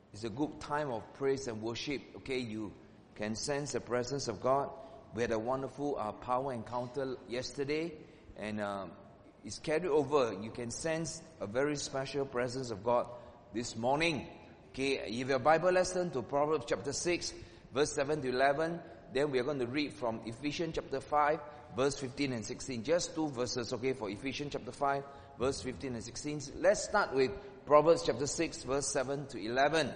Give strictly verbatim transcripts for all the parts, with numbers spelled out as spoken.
It's a good time of praise and worship. Okay, you can sense the presence of God. We had a wonderful uh, power encounter yesterday, and uh, it's carried over. You can sense a very special presence of God this morning. Okay, if your Bible lesson to Proverbs chapter six, verse seven to eleven, then we are going to read from Ephesians chapter five, verse fifteen and sixteen. Just two verses, okay, for Ephesians chapter five, verse fifteen and sixteen. Let's start with Proverbs chapter six, verse seven to eleven.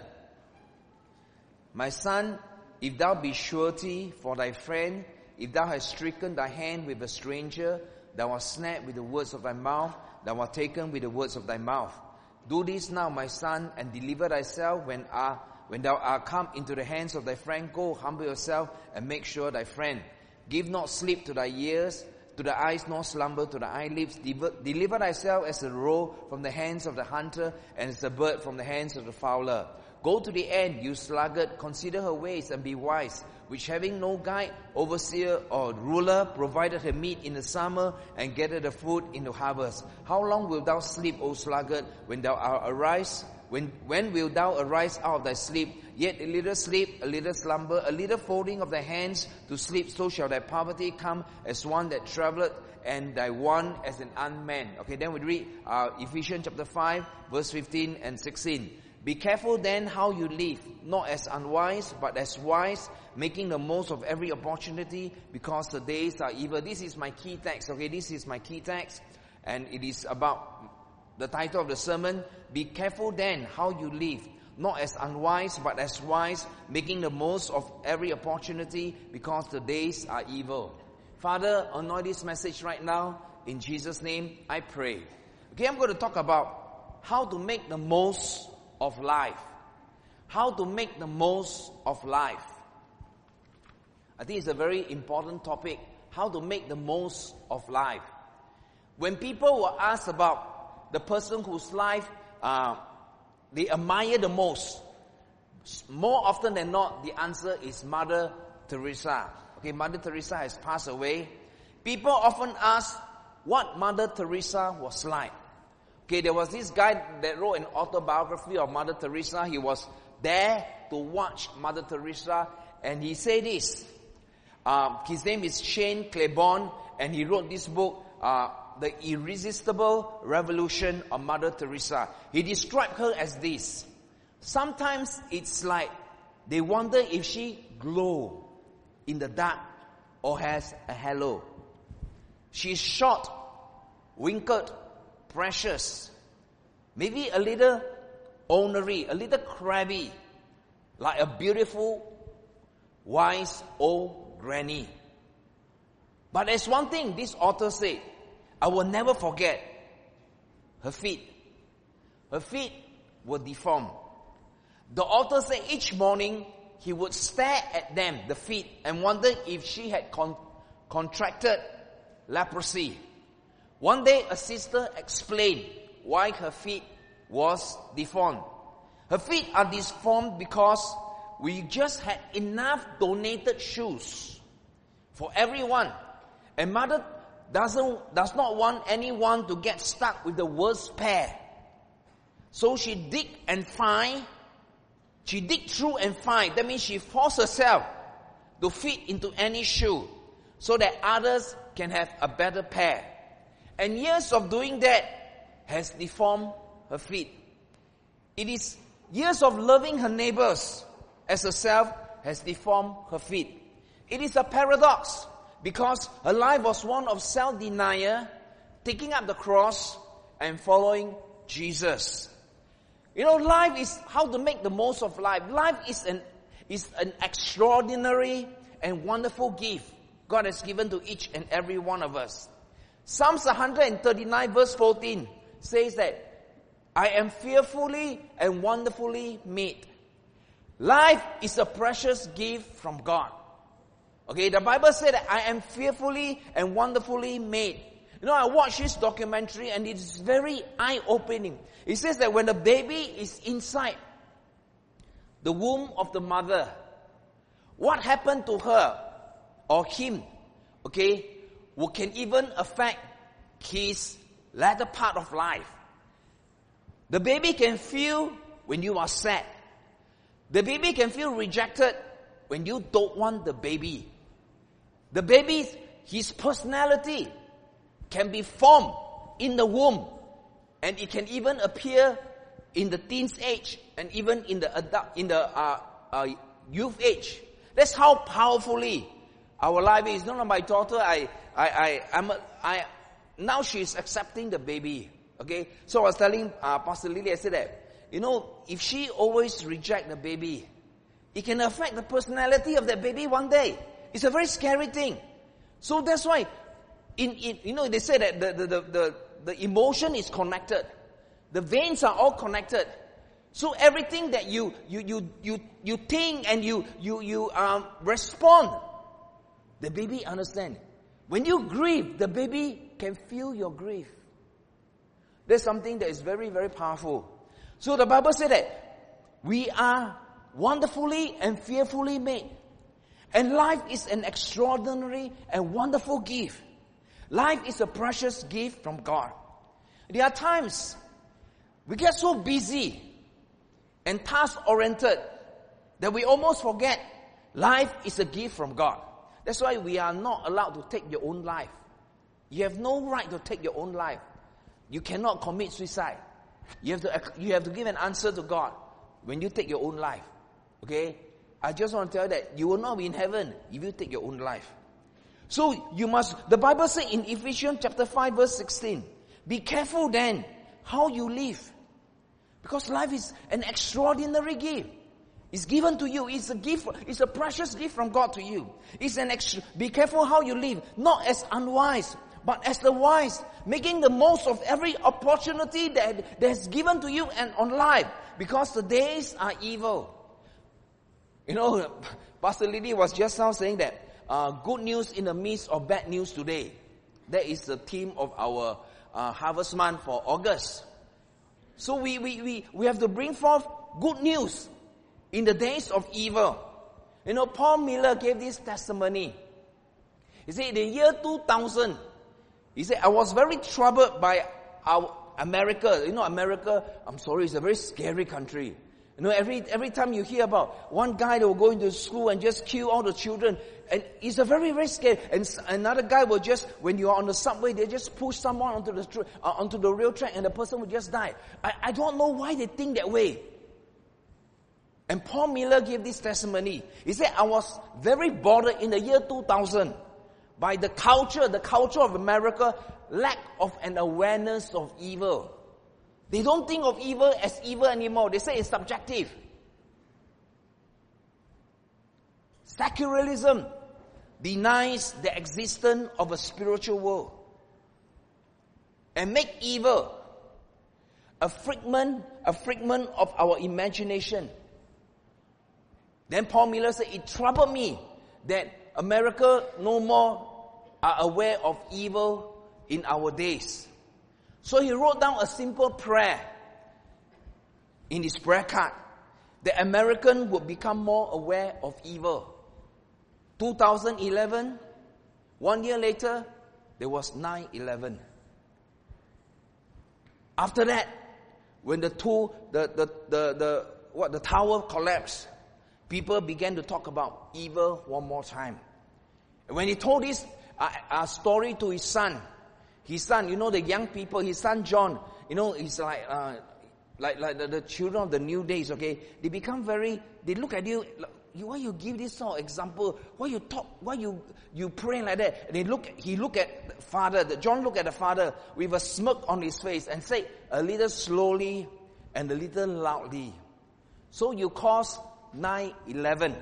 My son, if thou be surety for thy friend, if thou hast stricken thy hand with a stranger, thou art snared with the words of thy mouth, thou art taken with the words of thy mouth. Do this now, my son, and deliver thyself when, uh, when thou art come into the hands of thy friend. Go, humble yourself, and make sure thy friend. Give not sleep to thy ears, to the eyes, nor slumber to the eyelids. Deliver, deliver thyself as a roe from the hands of the hunter, and as a bird from the hands of the fowler. Go to the end, you sluggard, consider her ways and be wise, which having no guide, overseer, or ruler, provided her meat in the summer and gathered the food in the harvest. How long wilt thou sleep, O sluggard, when thou art arise? When, when wilt thou arise out of thy sleep? Yet a little sleep, a little slumber, a little folding of thy hands to sleep, so shall thy poverty come as one that travelleth, and thy want as an unmanned. Okay, then we read uh, Ephesians chapter five, verse fifteen and sixteen. Be careful then how you live, not as unwise, but as wise, making the most of every opportunity, because the days are evil. This is my key text, okay? This is my key text, and it is about the title of the sermon. Be careful then how you live, not as unwise, but as wise, making the most of every opportunity, because the days are evil. Father, anoint this message right now. In Jesus' name, I pray. Okay, I'm going to talk about how to make the most of life. How to make the most of life. I think it's a very important topic. How to make the most of life. When people were asked about the person whose life uh, they admire the most, more often than not, the answer is Mother Teresa. Okay, Mother Teresa has passed away. People often ask what Mother Teresa was like. Okay, there was this guy that wrote an autobiography of Mother Teresa. He was there to watch Mother Teresa, and he said this. Um, his name is Shane Claiborne, and he wrote this book, uh, The Irresistible Revolution of Mother Teresa. He described her as this. Sometimes it's like they wonder if she glows in the dark or has a halo. She's short, wrinkled, precious, maybe a little ornery, a little crabby, like a beautiful, wise old granny. But there's one thing this author said, I will never forget. Her feet. Her feet were deformed. The author said each morning he would stare at them, the feet, and wonder if she had con- contracted leprosy. One day a sister explained why her feet was deformed. Her feet are deformed because we just had enough donated shoes for everyone. And Mother doesn't, does not want anyone to get stuck with the worst pair. So she dig and find, she dig through and find. That means she forced herself to fit into any shoe so that others can have a better pair. And years of doing that has deformed her feet. It is years of loving her neighbors as herself has deformed her feet. It is a paradox because her life was one of self-denial, taking up the cross and following Jesus. You know, life is how to make the most of life. Life is an, is an extraordinary and wonderful gift God has given to each and every one of us. Psalms one thirty-nine verse fourteen says that I am fearfully and wonderfully made. Life is a precious gift from God. Okay, the Bible said that I am fearfully and wonderfully made. You know, I watched this documentary and it is very eye-opening. It says that when the baby is inside the womb of the mother, what happened to her or him, okay, what can even affect his latter part of life. The baby can feel when you are sad. The baby can feel rejected when you don't want the baby. The baby, his personality can be formed in the womb, and it can even appear in the teens age and even in the adult, in the uh, uh, youth age. That's how powerfully our life is. No, no, my daughter, I, I, I, I'm, a, I, now she's accepting the baby. Okay, so I was telling uh, Pastor Lily, I said that, you know, if she always reject the baby, it can affect the personality of that baby one day. It's a very scary thing. So that's why, in, in you know, they say that the, the, the, the, the emotion is connected. The veins are all connected. So everything that you, you, you, you, you think and you, you, you, um, respond, the baby understand. When you grieve, the baby can feel your grief. There's something that is very, very powerful. So the Bible said that we are wonderfully and fearfully made. And life is an extraordinary and wonderful gift. Life is a precious gift from God. There are times we get so busy and task-oriented that we almost forget life is a gift from God. That's why we are not allowed to take your own life. You have no right to take your own life. You cannot commit suicide. You have to, you have to give an answer to God when you take your own life. Okay? I just want to tell you that you will not be in heaven if you take your own life. So you must, the Bible says in Ephesians chapter five verse sixteen, be careful then how you live. Because life is an extraordinary gift. It's given to you. It's a gift. It's a precious gift from God to you. It's an extra, be careful how you live. Not as unwise, but as the wise. Making the most of every opportunity that, that is given to you and on life. Because the days are evil. You know, Pastor Lily was just now saying that uh, good news in the midst of bad news today. That is the theme of our uh, Harvest Month for August. So we, we, we, we have to bring forth good news in the days of evil. You know, Paul Miller gave this testimony. He said, in the year two thousand, he said, I was very troubled by our America. You know, America, I'm sorry, it's a very scary country. You know, every every time you hear about one guy that will go into school and just kill all the children, and it's a very, very scary. And another guy will just, when you are on the subway, they just push someone onto the uh, onto the rail track, and the person will just die. I, I don't know why they think that way. And Paul Miller gave this testimony. He said, I was very bothered in the year two thousand by the culture, the culture of America, lack of an awareness of evil. They don't think of evil as evil anymore. They say it's subjective. Secularism denies the existence of a spiritual world and make evil a figment, a figment of our imagination. Then Paul Miller said, it troubled me that America no more are aware of evil in our days. So he wrote down a simple prayer in his prayer card. The American would become more aware of evil. two thousand eleven, one year later, there was nine eleven. After that, when the two, the, the, the, the, what, the tower collapsed, people began to talk about evil one more time. And when he told this uh, uh, story to his son, his son, you know, the young people, his son John, you know, he's like, uh, like, like the, the children of the new days, okay? They become very, they look at you, like, why you give this sort of example? Why you talk, why you, you pray like that? And they look, he look at the father, the, John look at the father with a smirk on his face and say, a little slowly and a little loudly. So you caused nine eleven.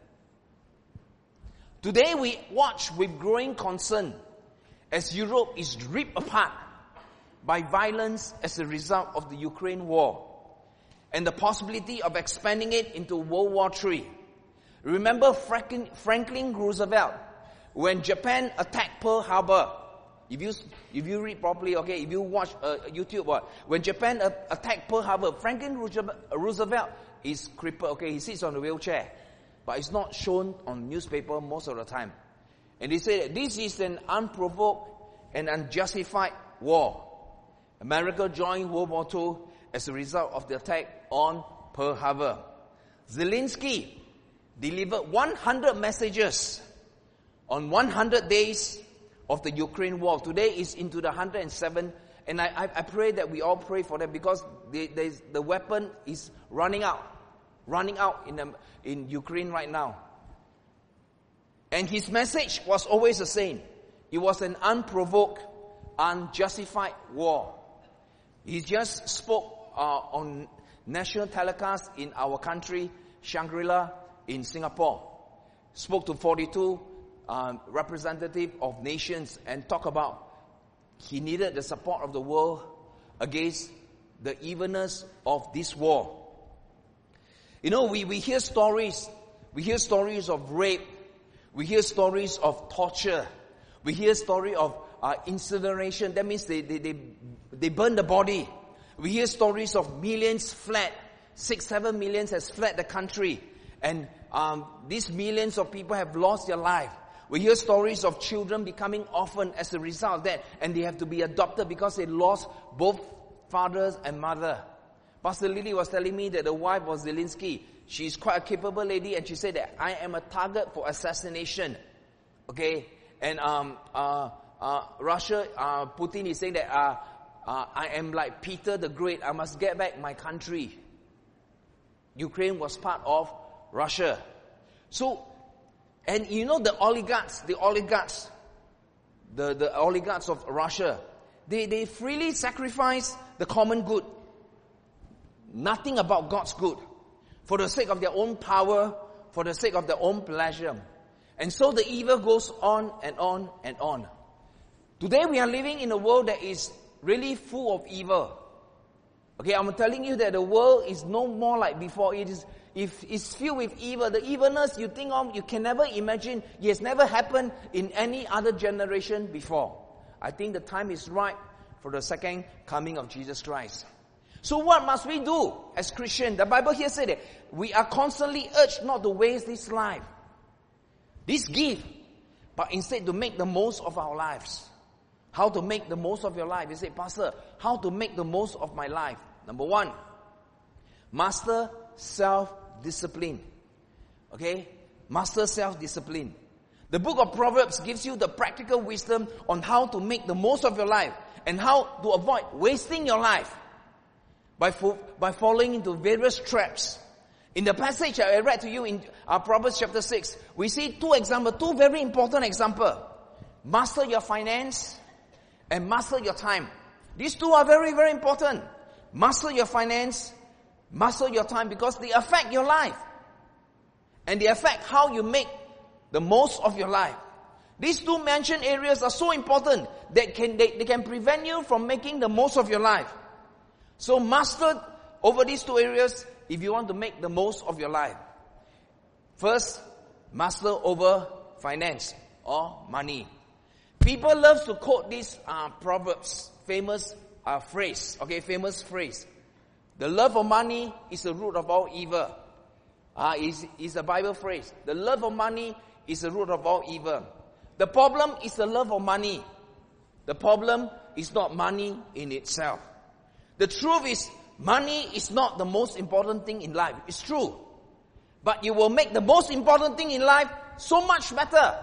Today we watch with growing concern as Europe is ripped apart by violence as a result of the Ukraine war and the possibility of expanding it into World War Three. Remember Franklin, Franklin Roosevelt when Japan attacked Pearl Harbor. If you if you read properly, okay, if you watch uh, YouTube, what when Japan uh, attacked Pearl Harbor, Franklin Roosevelt is crippled. Okay, he sits on a wheelchair, but it's not shown on newspaper most of the time. And they say that this is an unprovoked and unjustified war. America joined World War Two as a result of the attack on Pearl Harbor. Zelensky delivered one hundred messages on one hundred days of the Ukraine war. Today is into the one hundred seven, and I, I, I pray that we all pray for them, because they, the weapon is running out, running out in, the, in Ukraine right now. And his message was always the same. It was an unprovoked, unjustified war. He just spoke uh, on national telecast in our country, Shangri-La, in Singapore. Spoke to forty-two um, representatives of nations and talked about he needed the support of the world against the evilness of this war. You know, we, we hear stories. We hear stories of rape. We hear stories of torture. We hear story of uh, incineration. That means they, they, they, they burn the body. We hear stories of millions fled. Six, seven millions has fled the country. And um, these millions of people have lost their life. We hear stories of children becoming orphaned as a result of that. And they have to be adopted because they lost both fathers and mother. Pastor Lily was telling me that the wife of Zelensky, she's quite a capable lady, and she said that I am a target for assassination. Okay? And um, uh, uh, Russia, uh, Putin is saying that uh, uh, I am like Peter the Great. I must get back my country. Ukraine was part of Russia. So, and you know the oligarchs, the oligarchs, the, the oligarchs of Russia, they, they freely sacrifice the common good. Nothing about God's good. For the sake of their own power, for the sake of their own pleasure. And so the evil goes on and on and on. Today we are living in a world that is really full of evil. Okay, I'm telling you that the world is no more like before. It is, if it's filled with evil, the evilness you think of, you can never imagine. It has never happened in any other generation before. I think the time is right for the second coming of Jesus Christ. So what must we do as Christians? The Bible here said that we are constantly urged not to waste this life, this gift, but instead to make the most of our lives. How to make the most of your life? You say, Pastor, how to make the most of my life? Number one, master self-discipline. Okay? Master self-discipline. The book of Proverbs gives you the practical wisdom on how to make the most of your life and how to avoid wasting your life by, fo- by falling into various traps. In the passage I read to you in uh, Proverbs chapter six, we see two examples, two very important examples. Master your finance and master your time. These two are very, very important. Master your finance, master your time, because they affect your life. And they affect how you make the most of your life. These two mentioned areas are so important that can, they, they can prevent you from making the most of your life. So master over these two areas if you want to make the most of your life. First, master over finance or money. People love to quote these uh, proverbs, famous uh, phrase, okay, famous phrase. The love of money is the root of all evil. Uh, is is a Bible phrase. The love of money is the root of all evil. The problem is the love of money. The problem is not money in itself. The truth is, money is not the most important thing in life. It's true. But you will make the most important thing in life so much better.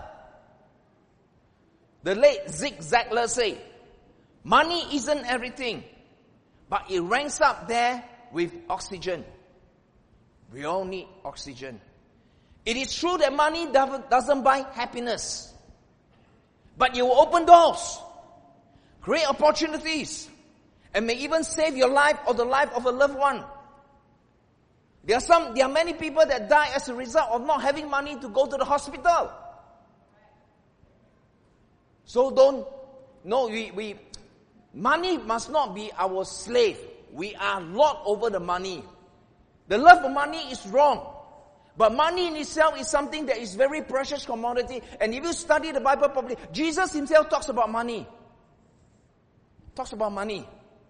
The late Zig Ziglar said, money isn't everything, but it ranks up there with oxygen. We all need oxygen. It is true that money doesn't buy happiness, but you will open doors, create opportunities, and may even save your life or the life of a loved one. There are some, there are many people that die as a result of not having money to go to the hospital. So don't, no, we, we, money must not be our slave. We are lord over the money. The love of money is wrong. But money in itself is something that is very precious commodity. And if you study the Bible properly, Jesus himself talks about money. Talks about money.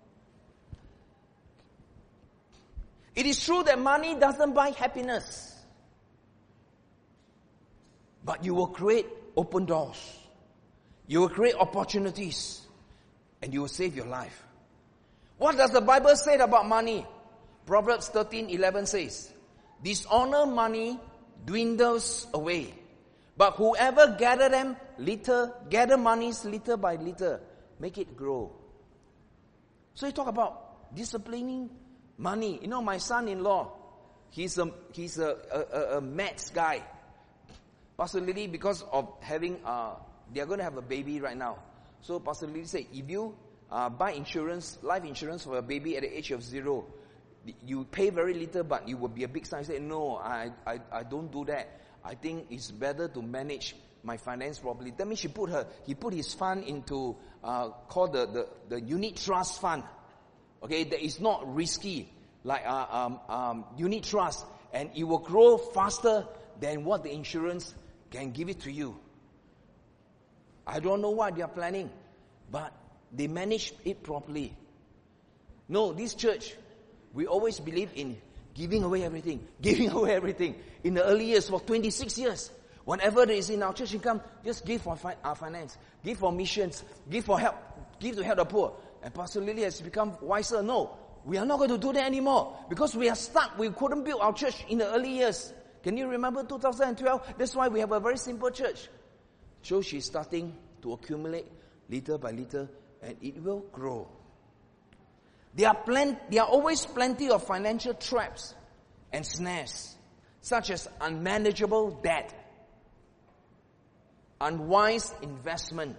It is true that money doesn't buy happiness. But you will create open doors. You will create opportunities. And you will save your life. What does the Bible say about money? Proverbs thirteen eleven says, Dishonor money dwindles away. But whoever gather them little, gather monies little by little, make it grow. So you talk about disciplining money. You know, my son-in-law, he's a he's a, a, a maths guy. Pastor Lily, because of having, uh, they are going to have a baby right now. So Pastor Lily said, if you uh, buy insurance, life insurance for a baby at the age of zero, you pay very little, but you will be a big son. I said, no, I, I, I don't do that. I think it's better to manage my finance properly. That means she put her, he put his fund into, uh, called the, the, the unit trust fund. Okay, that is not risky, like, uh, um, um, unit trust. And it will grow faster than what the insurance can give it to you. I don't know what they are planning, but they manage it properly. No, this church, we always believe in giving away everything, giving away everything. In the early years, for twenty-six years, whenever there is in our church income, just give for fi- our finance, give for missions, give for help, give to help the poor. And Pastor Lily has become wiser. No, we are not going to do that anymore because we are stuck. We couldn't build our church in the early years. Can you remember two thousand twelve? That's why we have a very simple church. So she's starting to accumulate little by little, and it will grow. There are, plen- there are always plenty of financial traps and snares, such as unmanageable debt, unwise investment,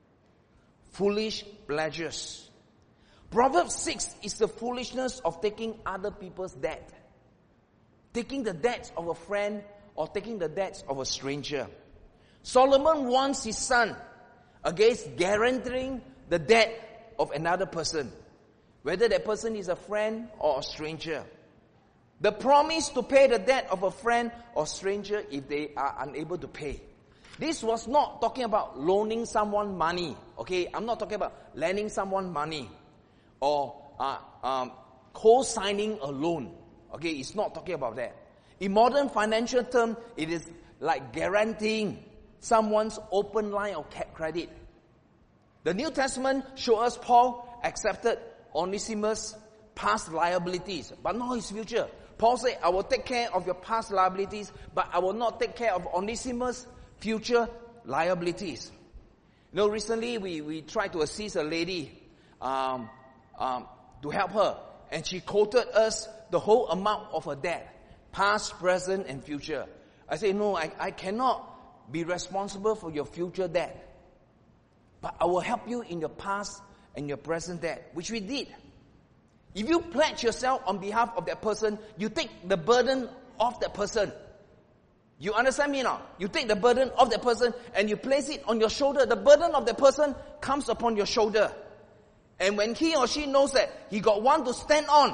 foolish pleasures. Proverbs six is the foolishness of taking other people's debt. Taking the debts of a friend or taking the debts of a stranger. Solomon warns his son against guaranteeing the debt of another person, whether that person is a friend or a stranger. The promise to pay the debt of a friend or stranger if they are unable to pay. This was not talking about loaning someone money. Okay, I'm not talking about lending someone money or uh, um, co-signing a loan. Okay, it's not talking about that. In modern financial terms, it is like guaranteeing someone's open line of credit. The New Testament shows us Paul accepted Onesimus' past liabilities, but not his future. Paul said, I will take care of your past liabilities, but I will not take care of Onesimus' future liabilities. You know, recently we, we tried to assist a lady um, um, to help her, and she quoted us the whole amount of her debt, past, present, and future. I say, no, I, I cannot be responsible for your future debt, but I will help you in your past and your present debt, which we did. If you pledge yourself on behalf of that person, you take the burden of that person. You understand me now? You take the burden of that person and you place it on your shoulder. The burden of the person comes upon your shoulder. And when he or she knows that he got one to stand on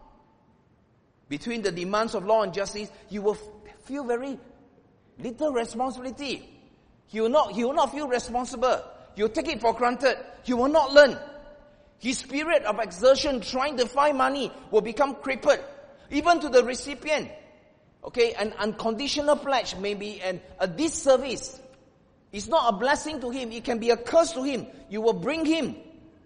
between the demands of law and justice, he will feel very little responsibility. He will not, he will not feel responsible. He will take it for granted. He will not learn. His spirit of exertion trying to find money will become crippled. Even to the recipient. Okay, an unconditional pledge may be an, a disservice. It's not a blessing to him. It can be a curse to him. You will bring him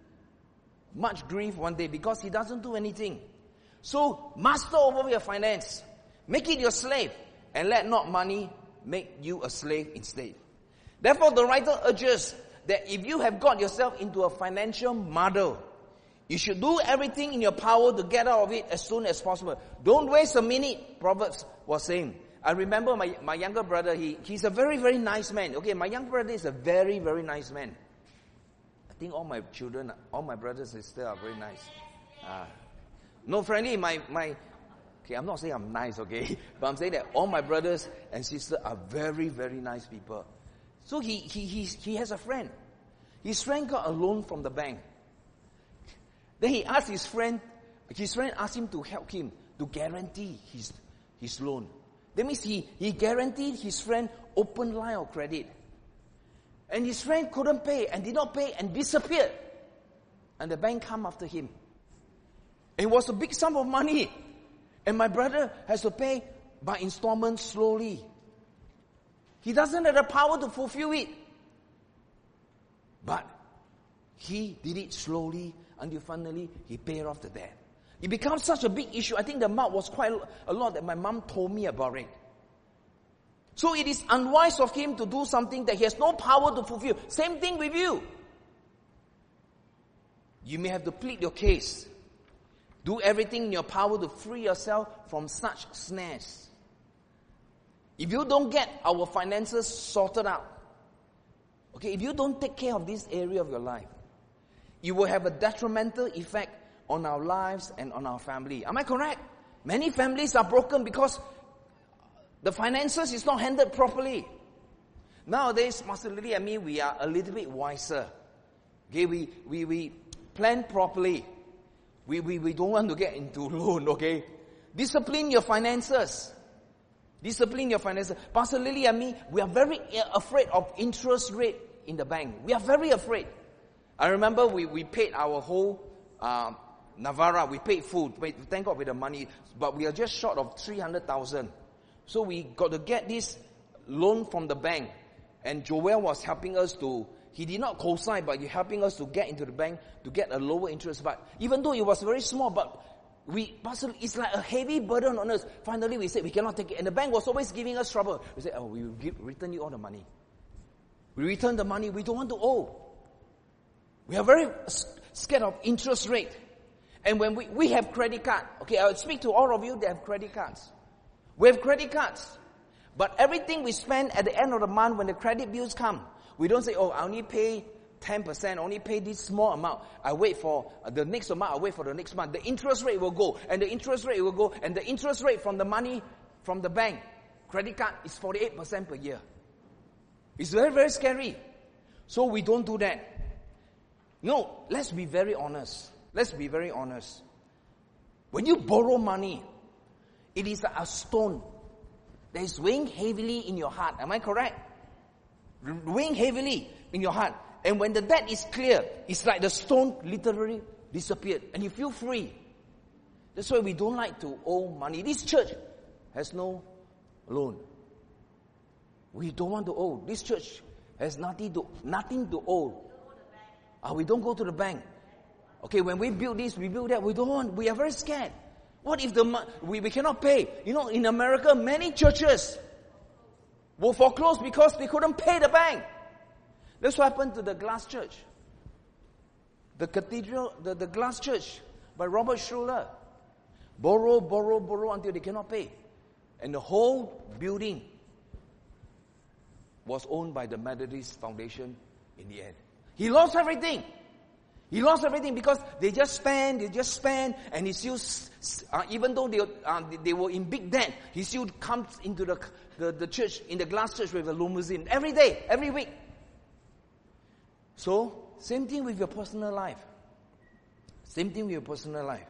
much grief one day because he doesn't do anything. So, master over your finance. Make it your slave. And let not money make you a slave instead. Therefore, the writer urges that if you have got yourself into a financial muddle, you should do everything in your power to get out of it as soon as possible. Don't waste a minute, Proverbs was saying. I remember my, my younger brother, he, he's a very, very nice man. Okay, my younger brother is a very, very nice man. I think all my children, all my brothers and sisters are very nice. Uh, no, frankly, my, my, okay, I'm not saying I'm nice, okay, but I'm saying that all my brothers and sisters are very, very nice people. So he, he, he, he has a friend. His friend got a loan from the bank. Then he asked his friend, his friend asked him to help him to guarantee his, his loan. That means he, he guaranteed his friend open line of credit. And his friend couldn't pay and did not pay and disappeared. And the bank came after him. It was a big sum of money. And my brother has to pay by installments slowly. He doesn't have the power to fulfill it. But he did it slowly until finally he paid off the debt. It becomes such a big issue. I think the amount was quite a lot that my mom told me about it. So it is unwise of him to do something that he has no power to fulfill. Same thing with you. You may have to plead your case. Do everything in your power to free yourself from such snares. If you don't get our finances sorted out, okay, if you don't take care of this area of your life, it will have a detrimental effect on our lives and on our family. Am I correct? Many families are broken because the finances is not handled properly. Nowadays, Master Lily and me, we are a little bit wiser. Okay, we, we, we plan properly. We, we, we don't want to get into loan, okay? Discipline your finances. Discipline your finances. Pastor Lily and me, we are very afraid of interest rate in the bank. We are very afraid. I remember we, we paid our whole uh, Navara, we paid full. Thank God with the money, but we are just short of three hundred thousand. So we got to get this loan from the bank. And Joel was helping us to, he did not co-sign, but he helping us to get into the bank to get a lower interest. But even though it was very small, but we, Pastor, it's like a heavy burden on us. Finally, we said we cannot take it. And the bank was always giving us trouble. We said, oh, we will give, return you all the money. We return the money. We don't want to owe. We are very scared of interest rate. And when we, we have credit card, okay, I'll speak to all of you that have credit cards. We have credit cards. But everything we spend at the end of the month when the credit bills come, we don't say, oh, I only pay ten percent, I only pay this small amount. I wait for the next amount, I wait for the next month. The interest rate will go, and the interest rate will go, and the interest rate from the money from the bank, credit card, is forty-eight percent per year. It's very, very scary. So we don't do that. No, let's be very honest. Let's be very honest. When you borrow money, it is a stone that is weighing heavily in your heart. Am I correct? Weighing heavily in your heart. And when the debt is clear, it's like the stone literally disappeared. And you feel free. That's why we don't like to owe money. This church has no loan. We don't want to owe. This church has nothing to, nothing to owe. Uh, we don't go to the bank. Okay, when we build this, we build that, we don't want, we are very scared. What if the we, we cannot pay? You know, in America, many churches will foreclose because they couldn't pay the bank. That's what happened to the Glass Church. The cathedral, the, the Glass Church by Robert Schuller. Borrow, borrow, borrow until they cannot pay. And the whole building was owned by the Methodist Foundation in the end. He lost everything. He lost everything because they just spend, they just spend, and he still, uh, even though they, uh, they were in big debt, he still comes into the, the, the church, in the Glass Church with a limousine every day, every week. So, same thing with your personal life. Same thing with your personal life.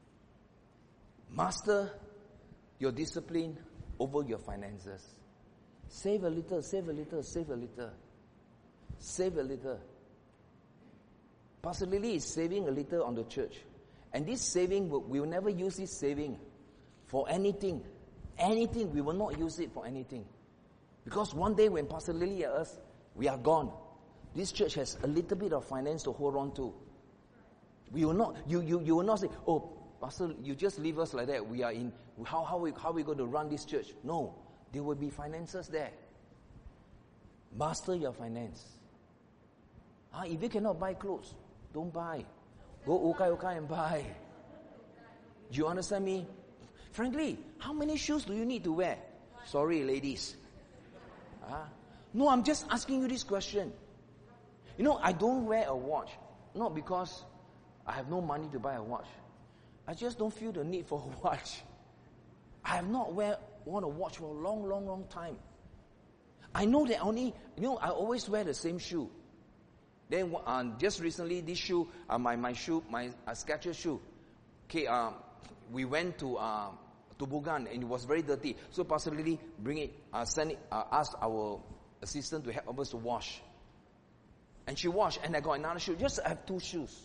Master your discipline over your finances. Save a little, save a little, save a little. Save a little. Pastor Lily is saving a little on the church. And this saving, we will never use this saving for anything. Anything, we will not use it for anything. Because one day when Pastor Lily and us, we are gone. This church has a little bit of finance to hold on to. We will not, you, you, you will not say, oh, Pastor, you just leave us like that. We are in, how, how, we, how are we going to run this church? No, there will be finances there. Master your finance. Ah, if you cannot buy clothes, don't buy. Go Ukai Ukai and buy. Do you understand me? Frankly, how many shoes do you need to wear? Sorry, ladies. Ah, no, I'm just asking you this question. You know, I don't wear a watch. Not because I have no money to buy a watch. I just don't feel the need for a watch. I have not wear, worn a watch for a long, long, long time. I know that only, you know, I always wear the same shoe. Then uh, just recently, this shoe, uh, my my shoe, my uh, Skechers shoe. Okay, um, we went to uh, to Bugan and it was very dirty. So Pastor Lily bring it, uh, send it, uh, asked our assistant to help us to wash. And she washed, and I got another shoe. Just I have two shoes.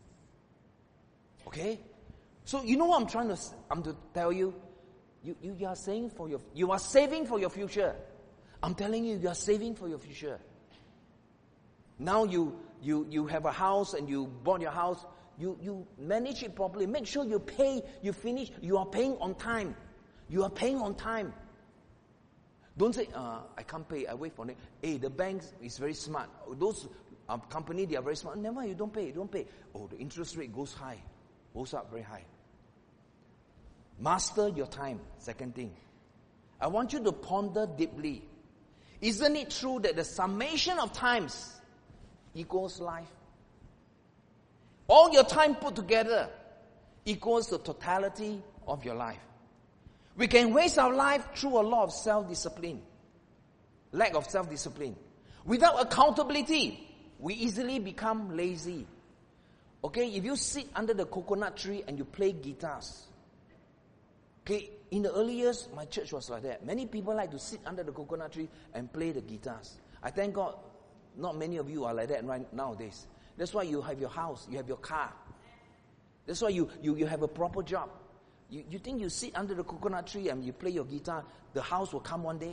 Okay, so you know what I'm trying to I'm to tell you. You you, you are saying for your you are saving for your future. I'm telling you, you are saving for your future. Now you, you, you have a house and you bought your house. you, you manage it properly. Make sure you pay, you finish, you are paying on time. You are paying on time. Don't say, uh, I can't pay, I wait for it. Hey, the bank is very smart. Those uh, company, they are very smart. Never mind, you don't pay, you don't pay. Oh, the interest rate goes high, goes up very high. Master your time, second thing. I want you to ponder deeply. Isn't it true that the summation of times equals life? All your time put together equals the totality of your life. We can waste our life through a lot of self-discipline. Lack of self-discipline. Without accountability, we easily become lazy. Okay, if you sit under the coconut tree and you play guitars. Okay, in the early years, my church was like that. Many people like to sit under the coconut tree and play the guitars. I thank God, not many of you are like that right nowadays. That's why you have your house, you have your car. That's why you, you, you have a proper job. You, you think you sit under the coconut tree and you play your guitar, the house will come one day?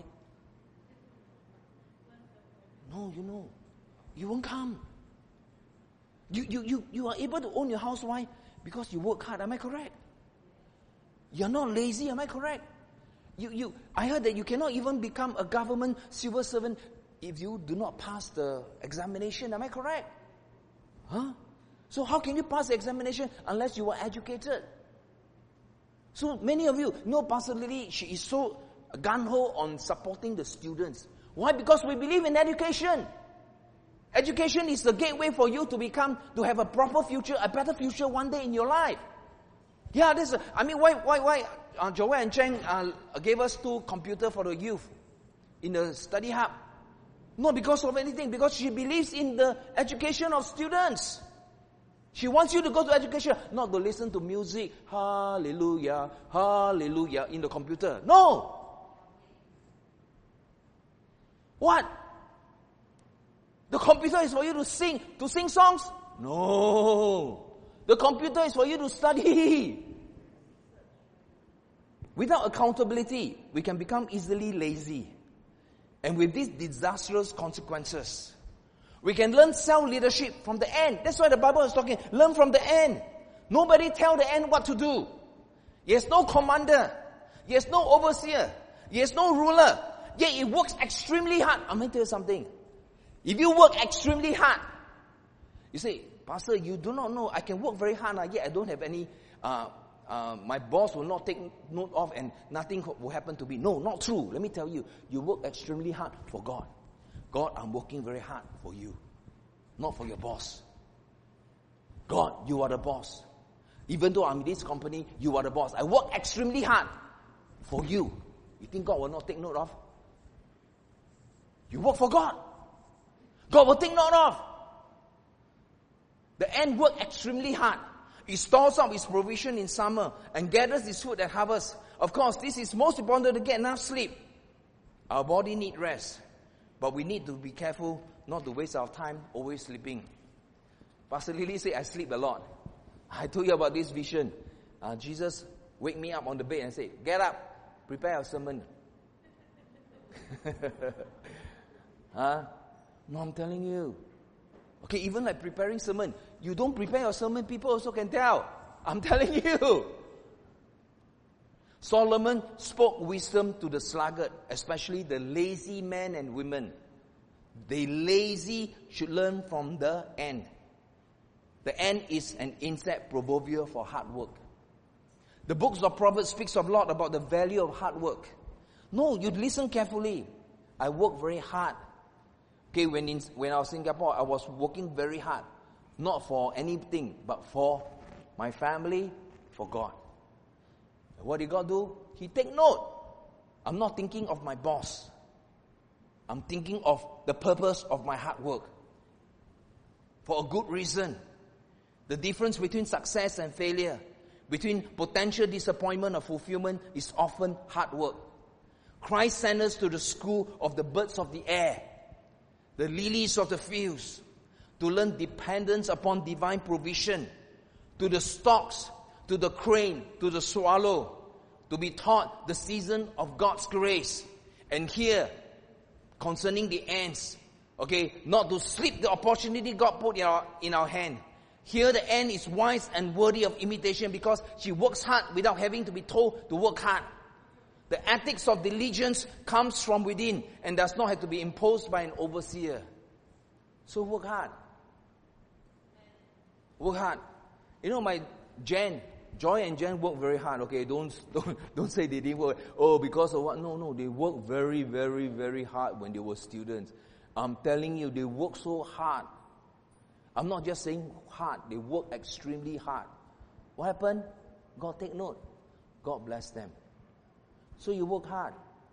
No, you know. You won't come. You, you, you, you are able to own your house. Why? Because you work hard. Am I correct? You're not lazy. Am I correct? You, you, I heard that you cannot even become a government civil servant if you do not pass the examination. Am I correct? Huh? So how can you pass the examination unless you are educated? So many of you know Pastor Lily, she is so gung-ho on supporting the students. Why? Because we believe in education. Education is the gateway for you to become, to have a proper future, a better future one day in your life. Yeah, this. Uh, I mean, why, why, why? Uh, Joanne and Cheng uh, gave us two computers for the youth in the study hub. Not because of anything, because she believes in the education of students. She wants you to go to education, not to listen to music, hallelujah, hallelujah, in the computer. No! What? The computer is for you to sing, to sing songs? No! The computer is for you to study. Without accountability, we can become easily lazy. And with these disastrous consequences, we can learn self-leadership from the end. That's why the Bible is talking. Learn from the end. Nobody tell the end what to do. There's no commander. There's no overseer. There's no ruler. Yet it works extremely hard. I'm going to tell you something. If you work extremely hard, you say, Pastor, you do not know. I can work very hard, yet I don't have any, uh, uh, my boss will not take note of and nothing will happen to me. No, not true. Let me tell you. You work extremely hard for God. God, I'm working very hard for you, not for your boss. God, you are the boss. Even though I'm in this company, you are the boss. I work extremely hard for you. You think God will not take note of? You work for God. God will take note of. The ant worked extremely hard. He stores up his provision in summer and gathers his food at harvest. Of course, this is most important to get enough sleep. Our body needs rest. But we need to be careful not to waste our time always sleeping. Pastor Lily said, I sleep a lot. I told you about this vision. Uh, Jesus wake me up on the bed and say, get up, prepare a sermon. huh? No, I'm telling you. Okay, even like preparing sermon, you don't prepare your sermon, people also can tell. I'm telling you. Solomon spoke wisdom to the sluggard, especially the lazy men and women. The lazy should learn from the ant. The ant is an insect proverbial for hard work. The books of Proverbs speaks a lot about the value of hard work. No, you listen carefully. I work very hard. Okay, when in, when I was in Singapore, I was working very hard. Not for anything, but for my family, for God. What did God do? He take note. I'm not thinking of my boss. I'm thinking of the purpose of my hard work. For a good reason. The difference between success and failure, between potential disappointment or fulfillment, is often hard work. Christ sent us to the school of the birds of the air, the lilies of the fields, to learn dependence upon divine provision, to the storks, to the crane, to the swallow, to be taught the season of God's grace. And here, concerning the ants, okay, not to slip the opportunity God put in our, in our hand. Here the end is wise and worthy of imitation because she works hard without having to be told to work hard. The ethics of diligence comes from within and does not have to be imposed by an overseer. So work hard. Work hard. You know, my Jen, Joy and Jen work very hard. Okay, don't don't don't say they didn't work. Oh, because of what? No, no, they work very, very, very hard when they were students. I'm telling you, they work so hard. I'm not just saying hard. They work extremely hard. What happened? God take note. God bless them. So you work hard.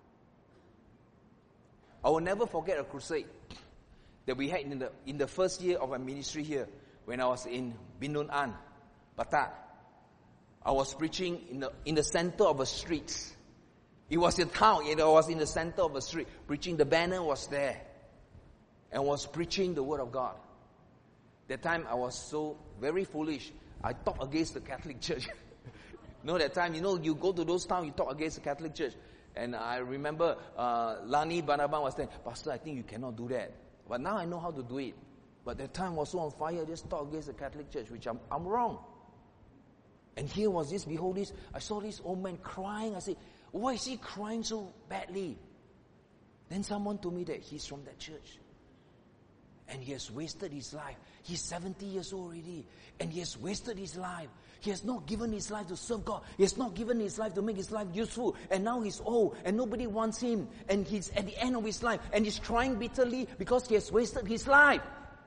I will never forget a crusade that we had in the in the first year of our ministry here when I was in Bindun An, Batat. I was preaching in the in the center of a street. It was a town. It was in the center of a street. Preaching. The banner was there. And was preaching the word of God. That time I was so very foolish. I talked against the Catholic Church. You know, that time, you know, you go to those towns, you talk against the Catholic Church. And I remember uh, Lani Banaban was saying, Pastor, I think you cannot do that. But now I know how to do it. But that time was so on fire, just talk against the Catholic Church, which I'm, I'm wrong. And here was this, behold this, I saw this old man crying. I said, why is he crying so badly? Then someone told me that he's from that church. And he has wasted his life. He's seventy years old already. And he has wasted his life. He has not given his life to serve God. He has not given his life to make his life useful. And now he's old and nobody wants him. And he's at the end of his life. And he's crying bitterly because he has wasted his life.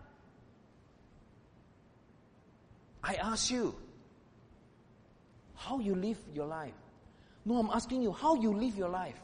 I ask you, how you live your life? No, I'm asking you, how you live your life?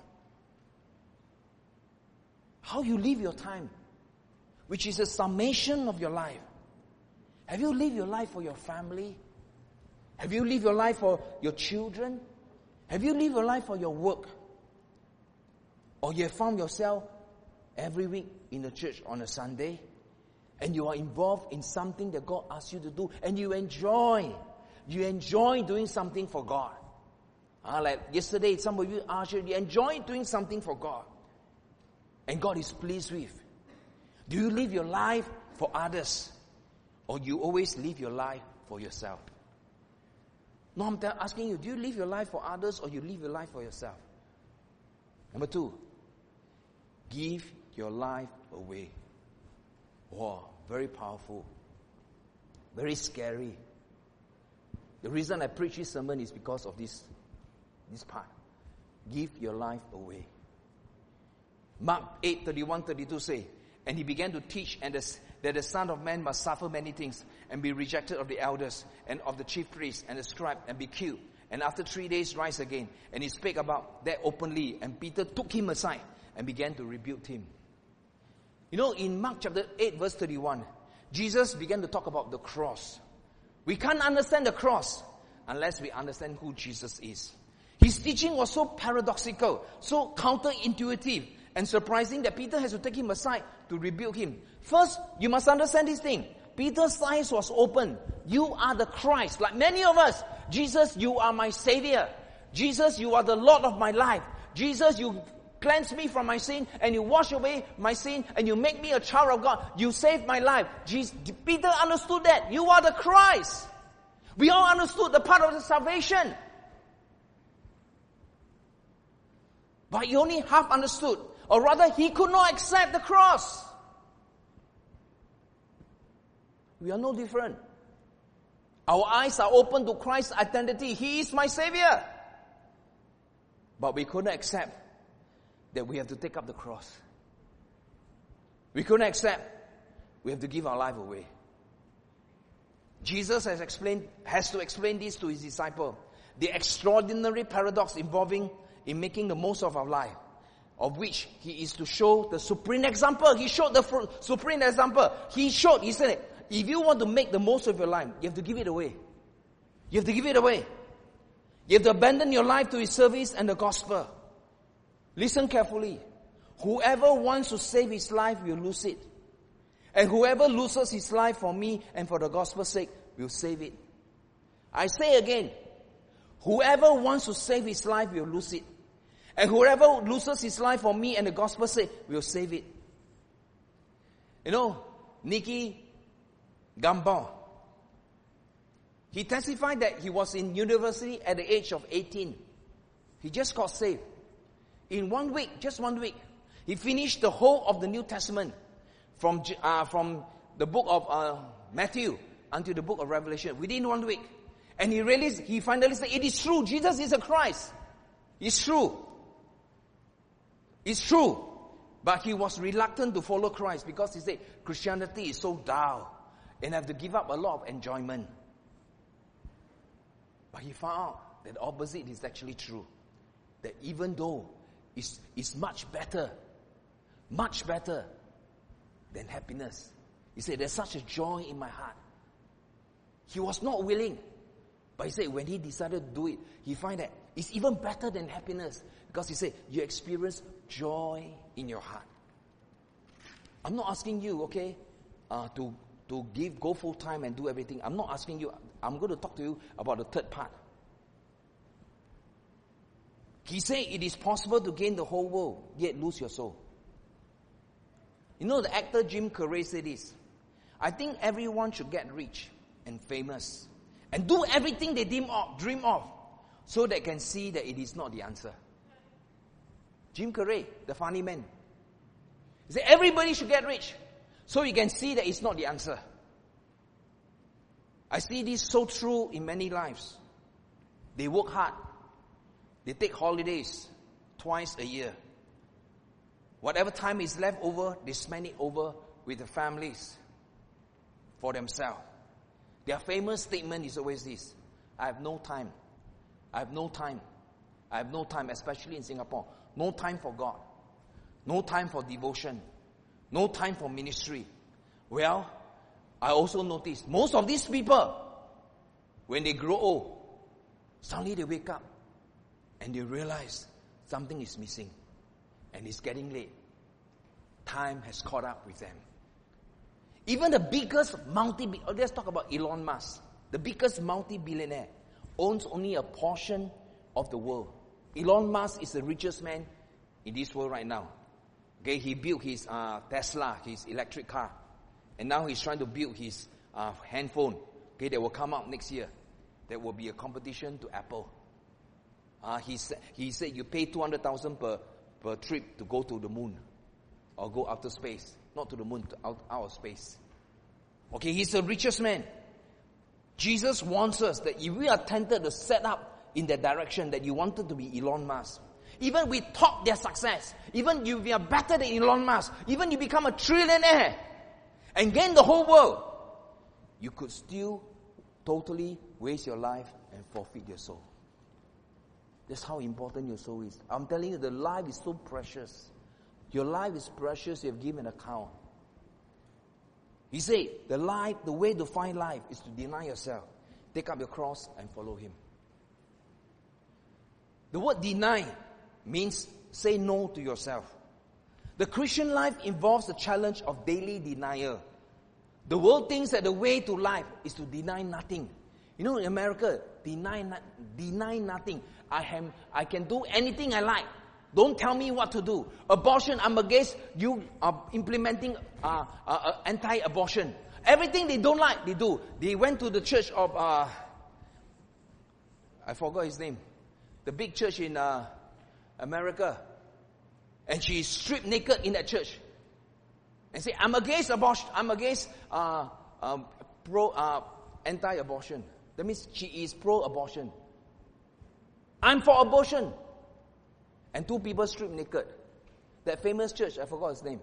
How you live your time? Which is a summation of your life. Have you lived your life for your family? Have you lived your life for your children? Have you lived your life for your work? Or you have found yourself every week in the church on a Sunday and you are involved in something that God asks you to do and you enjoy. You enjoy doing something for God. Uh, like yesterday, some of you asked you, you enjoy doing something for God. And God is pleased with. Do you live your life for others? Or you always live your life for yourself? No, I'm asking you, do you live your life for others or you live your life for yourself? Number two, give your life away. Wow, very powerful. Very scary. The reason I preach this sermon is because of this, this part. Give your life away. Mark eight, thirty-one, thirty-two say, and he began to teach and the, that the Son of Man must suffer many things and be rejected of the elders and of the chief priests and the scribes and be killed. And after three days rise again. And he spake about that openly. And Peter took him aside and began to rebuke him. You know, in Mark chapter eight verse thirty-one, Jesus began to talk about the cross. We can't understand the cross unless we understand who Jesus is. His teaching was so paradoxical, so counterintuitive, and surprising that Peter has to take him aside to rebuke him. First, you must understand this thing. Peter's eyes was open. You are the Christ. Like many of us. Jesus, you are my Savior. Jesus, you are the Lord of my life. Jesus, you cleanse me from my sin and you wash away my sin and you make me a child of God. You saved my life. Jesus, Peter understood that. You are the Christ. We all understood the part of the salvation. But he only half understood. Or rather, he could not accept the cross. We are no different. Our eyes are open to Christ's identity. He is my Savior. But we couldn't accept that we have to take up the cross. We couldn't accept we have to give our life away. Jesus has explained, has to explain this to his disciple. The extraordinary paradox involving in making the most of our life, of which he is to show the supreme example. He showed the supreme example. He showed, he said, if you want to make the most of your life, you have to give it away. You have to give it away. You have to abandon your life to his service and the gospel. Listen carefully. Whoever wants to save his life will lose it. And whoever loses his life for me and for the gospel's sake will save it. I say again, whoever wants to save his life will lose it. And whoever loses his life for me and the gospel's sake will save it. You know, Nikki Gambon, He testified that he was in university at the age of eighteen. He just got saved. In one week, just one week, he finished the whole of the New Testament from uh, from the book of uh, Matthew until the book of Revelation within one week. And he realized, he finally said, it is true. Jesus is a Christ. It's true. It's true. But he was reluctant to follow Christ because he said, Christianity is so dull and I have to give up a lot of enjoyment. But he found out that the opposite is actually true. That even though it's, it's much better, much better than happiness. He said, there's such a joy in my heart. He was not willing. But he said, when he decided to do it, he find that it's even better than happiness. Because he said, you experience joy in your heart. I'm not asking you, okay, uh, to, to give, go full time and do everything. I'm not asking you. I'm going to talk to you about the third part. He said it is possible to gain the whole world, yet lose your soul. You know, the actor Jim Carrey said this. I think everyone should get rich and famous and do everything they dream of, dream of so they can see that it is not the answer. Jim Carrey, the funny man. He said everybody should get rich so you can see that it's not the answer. I see this so true in many lives. They work hard. They take holidays twice a year. Whatever time is left over, they spend it over with the families for themselves. Their famous statement is always this: I have no time. I have no time. I have no time, especially in Singapore. No time for God. No time for devotion. No time for ministry. Well, I also noticed most of these people, when they grow old, suddenly they wake up and they realize something is missing and it's getting late. Time has caught up with them. Even the biggest multi, let's talk about Elon Musk. The biggest multi-billionaire owns only a portion of the world. Elon Musk is the richest man in this world right now. Okay, he built his uh, Tesla, his electric car. And now he's trying to build his uh, handphone. Okay, that will come out next year. There will be a competition to Apple. Uh, he, sa- he said you pay two hundred thousand per, per trip to go to the moon. Or go outer space. Not to the moon, to out, out of space. Okay, he's the richest man. Jesus wants us that if we are tempted to set up in that direction, that you wanted to be Elon Musk. Even we talk their success. Even if you are better than Elon Musk. Even you become a trillionaire. And gain the whole world. You could still totally waste your life and forfeit your soul. That's how important your soul is. I'm telling you, the life is so precious. Your life is precious. You have given an account. He said, the life, the way to find life is to deny yourself. Take up your cross and follow him. The word deny means say no to yourself. The Christian life involves the challenge of daily denial. The world thinks that the way to life is to deny nothing. You know, in America, deny deny nothing. I am I can do anything I like. Don't tell me what to do. Abortion, I'm against you are implementing uh, uh, uh, anti-abortion. Everything they don't like, they do. They went to the church of, uh, I forgot his name, the big church in uh, America. And she is stripped naked in that church. And say, I'm against abortion. I'm against uh, um, pro uh, anti-abortion. That means she is pro-abortion. I'm for abortion. And two people stripped naked. That famous church, I forgot his name.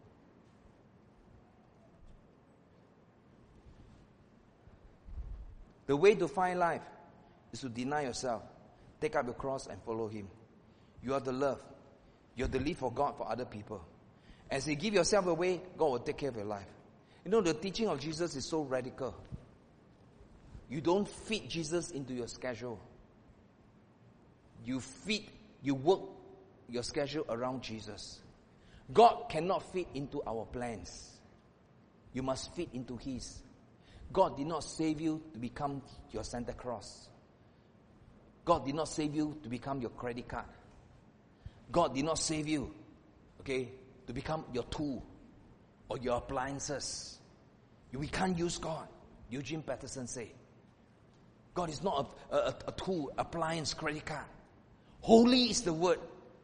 The way to find life is to deny yourself. Take up your cross and follow him. You are the love. You are to live for God, for other people. As you give yourself away, God will take care of your life. You know, the teaching of Jesus is so radical. You don't fit Jesus into your schedule. You fit, you work your schedule around Jesus. God cannot fit into our plans. You must fit into his. God did not save you to become your Santa Claus. God did not save you to become your credit card. God did not save you, okay, to become your tool or your appliances. We can't use God. Eugene Peterson said. God is not a, a, a tool, appliance, credit card. Holy is the word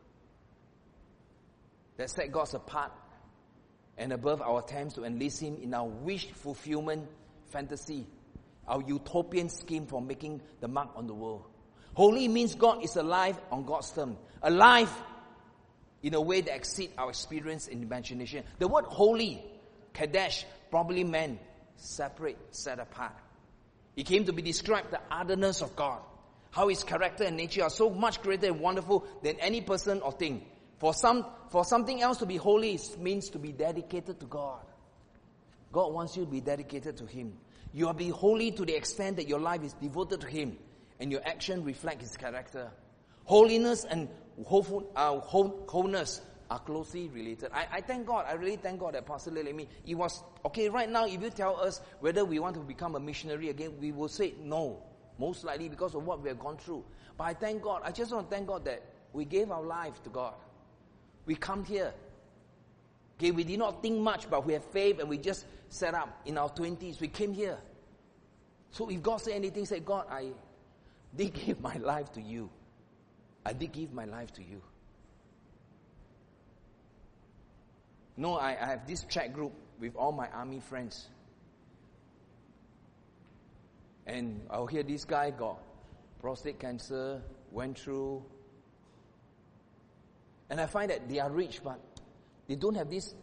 that set God apart and above our attempts to enlist Him in our wish fulfillment fantasy, our utopian scheme for making the mark on the world. Holy means God is alive on God's term. Alive in a way that exceeds our experience and imagination. The word holy, Kadesh, probably meant separate, set apart. It came to be described the otherness of God. How His character and nature are so much greater and wonderful than any person or thing. For some, for something else to be holy, it means to be dedicated to God. God wants you to be dedicated to Him. You are be holy to the extent that your life is devoted to Him and your action reflect His character. Holiness and whole, uh, whole, wholeness are closely related. I, I thank God, I really thank God that Pastor Lelemi, it was, okay, right now if you tell us whether we want to become a missionary again, we will say no. Most likely because of what we have gone through. But I thank God, I just want to thank God that we gave our life to God. We come here. Okay, we did not think much, but we have faith and we just set up in our twenties. We came here. So if God say anything, say, God, I did give my life to you. I did give my life to you. No, I, I have this chat group with all my army friends. And I'll hear this guy got prostate cancer, went through. And I find that they are rich, but they don't have this,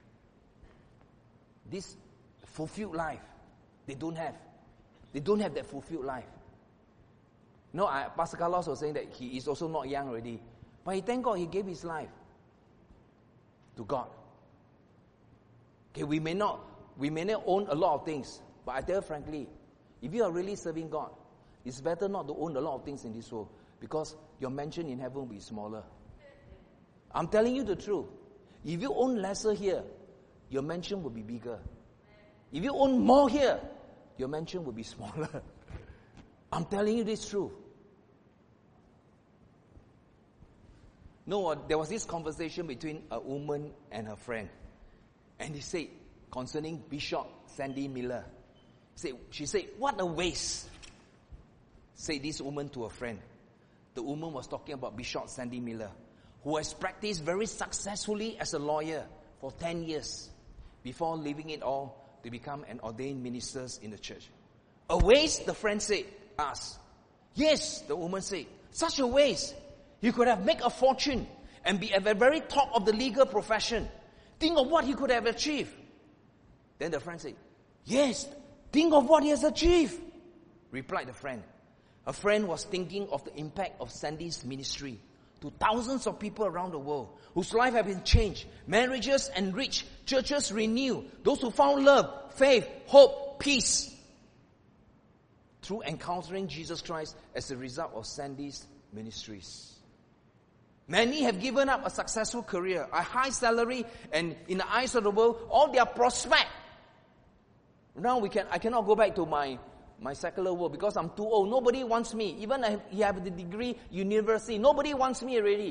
this fulfilled life. They don't have. They don't have that fulfilled life. No, I, Pastor Carlos was saying that he is also not young already. But he thank God he gave his life to God. Okay, we may not, we may not own a lot of things, but I tell you frankly, if you are really serving God, it's better not to own a lot of things in this world because your mansion in heaven will be smaller. I'm telling you the truth. If you own lesser here, your mansion will be bigger. If you own more here, your mansion will be smaller. I'm telling you this truth. No, there was this conversation between a woman and her friend. And he said, concerning Bishop Sandy Miller. Say, she said, what a waste. Say this woman to a friend. The woman was talking about Bishop Sandy Miller, who has practiced very successfully as a lawyer for ten years before leaving it all to become an ordained minister in the church. A waste, the friend said, asked. Yes, the woman said, such a waste. He could have made a fortune and be at the very top of the legal profession. Think of what he could have achieved. Then the friend said, yes, think of what he has achieved, replied the friend. A friend was thinking of the impact of Sandy's ministry to thousands of people around the world whose life have been changed, marriages enriched, churches renewed, those who found love, faith, hope, peace through encountering Jesus Christ as a result of Sandy's ministries. Many have given up a successful career, a high salary, and in the eyes of the world, all their prospect. Now we can, I cannot go back to my, my secular world because I'm too old. Nobody wants me. Even if you have the degree, university, nobody wants me already.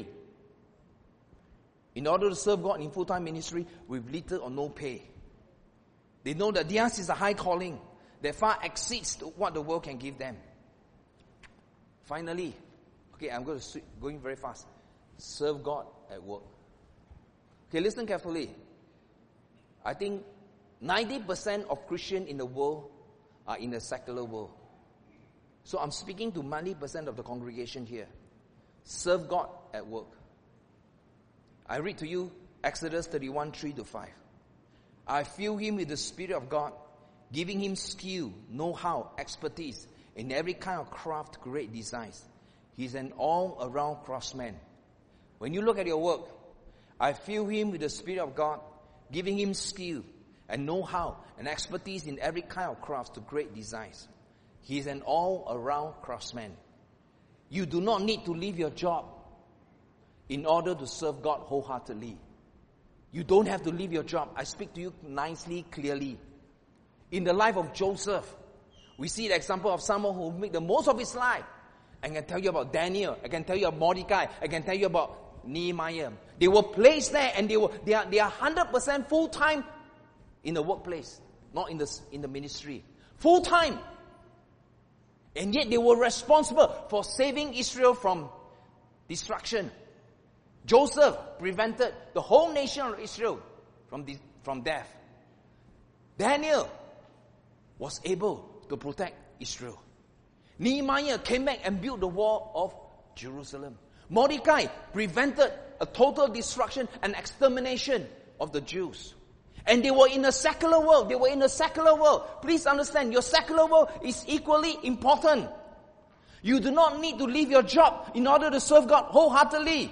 In order to serve God in full-time ministry with little or no pay. They know that theirs is a high calling that far exceeds what the world can give them. Finally, okay, I'm going to going very fast. Serve God at work. Okay, listen carefully. I think ninety percent of Christians in the world are in the secular world. So I'm speaking to ninety percent of the congregation here. Serve God at work. I read to you Exodus thirty-one, three to five. I fill him with the Spirit of God, giving him skill, know-how, expertise in every kind of craft to create designs. He's an all-around craftsman. When you look at your work, I fill him with the Spirit of God, giving him skill and know-how and expertise in every kind of craft to create designs. He is an all-around craftsman. You do not need to leave your job in order to serve God wholeheartedly. You don't have to leave your job. I speak to you nicely, clearly. In the life of Joseph, we see the example of someone who made the most of his life. I can tell you about Daniel. I can tell you about Mordecai. I can tell you about Nehemiah. They were placed there and they were they are they are one hundred percent full time in the workplace, not in the in the ministry. Full time. And yet they were responsible for saving Israel from destruction. Joseph prevented the whole nation of Israel from, de- from death. Daniel was able to protect Israel. Nehemiah came back and built the wall of Jerusalem. Mordecai prevented a total destruction and extermination of the Jews. And they were in a secular world. They were in a secular world. Please understand, your secular world is equally important. You do not need to leave your job in order to serve God wholeheartedly.